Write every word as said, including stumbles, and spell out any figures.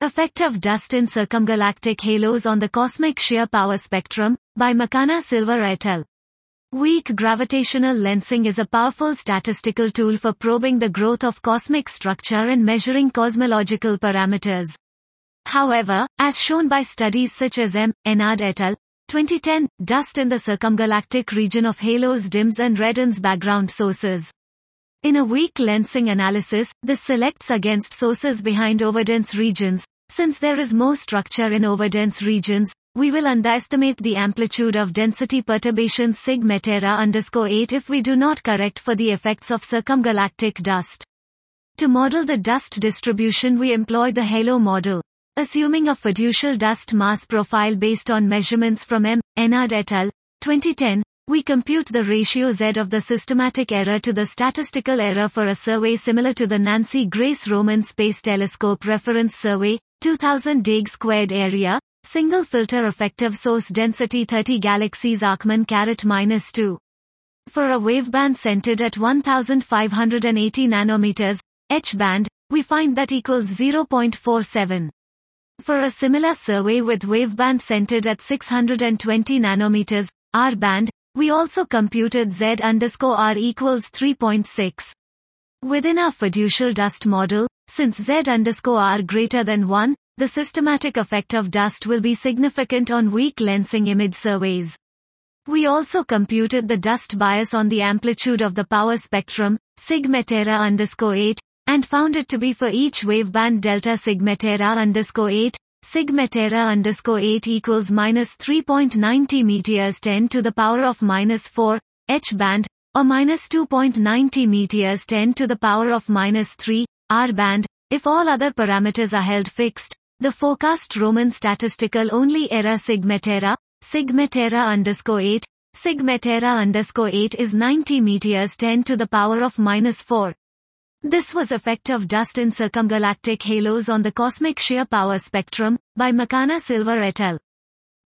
Effect of dust in circumgalactic halos on the cosmic shear power spectrum, by Makana Silver et al. Weak gravitational lensing is a powerful statistical tool for probing the growth of cosmic structure and measuring cosmological parameters. However, as shown by studies such as M. Enard et al. twenty ten, dust in the circumgalactic region of halos dims and reddens background sources. In a weak lensing analysis, this selects against sources behind overdense regions. Since there is more structure in overdense regions, we will underestimate the amplitude of density perturbations sig Metera underscore eight if we do not correct for the effects of circumgalactic dust. To model the dust distribution, we employ the halo model. Assuming a fiducial dust mass profile based on measurements from M. Enard et al. twenty ten, we compute the ratio Z of the systematic error to the statistical error for a survey similar to the Nancy Grace Roman Space Telescope Reference Survey, two thousand Dag squared area, single filter effective source density thirty galaxies Arcman caret minus two. For a waveband centered at one thousand five hundred eighty nanometers, H band, we find that equals zero point four seven. For a similar survey with waveband centered at six hundred twenty nanometers, R band, we also computed Z underscore R equals three point six. Within our fiducial dust model, since Z underscore R greater than one, the systematic effect of dust will be significant on weak lensing image surveys. We also computed the dust bias on the amplitude of the power spectrum, sig Metera underscore eight, and found it to be for each waveband delta sig Metera underscore eight, sig Metera underscore eight equals minus three point nine meters ten to the power of minus four, H band, or minus two point nine meters ten to the power of minus three, R band, if all other parameters are held fixed. The forecast Roman statistical only error sig Metera, sig Metera underscore eight, sig Metera underscore eight is ninety meters ten to the power of minus four. This was effect of dust in circumgalactic halos on the cosmic shear power spectrum, by Makana Silver et al.